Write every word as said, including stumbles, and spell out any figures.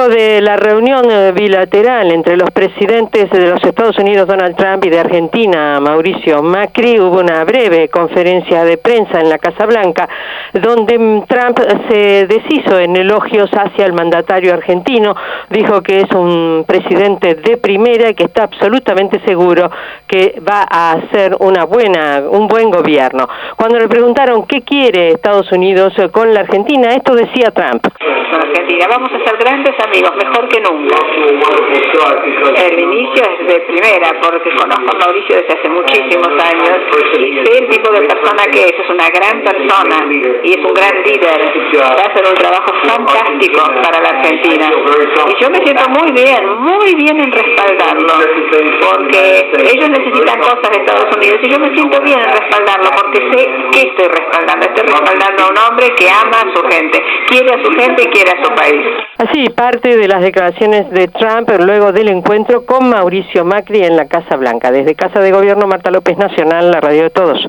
Luego de la reunión bilateral entre los presidentes de los Estados Unidos, Donald Trump, y de Argentina, Mauricio Macri, hubo una breve conferencia de prensa en la Casa Blanca, donde Trump se deshizo en elogios hacia el mandatario argentino. Dijo que es un presidente de primera y que está absolutamente seguro que va a hacer una buena, un buen gobierno. Cuando le preguntaron qué quiere Estados Unidos con la Argentina, esto decía Trump. Argentina, vamos a ser grandes amigos, mejor que nunca. El inicio es de primera, porque conozco a Mauricio desde hace muchísimos años y sé el tipo de persona que es, es una gran persona y es un gran líder. Va a hacer un trabajo fantástico para la Argentina. Y yo me siento muy bien, muy bien en respaldarlo, porque ellos necesitan cosas de Estados Unidos y yo me siento bien en respaldarlo, porque sé que estoy respaldando. Estoy respaldando a un hombre que ama a su gente, quiere a su gente y quiere a su país. Así, parte de las declaraciones de Trump luego del encuentro con Mauricio Macri en la Casa Blanca. Desde Casa de Gobierno, Marta López, Nacional, la radio de todos.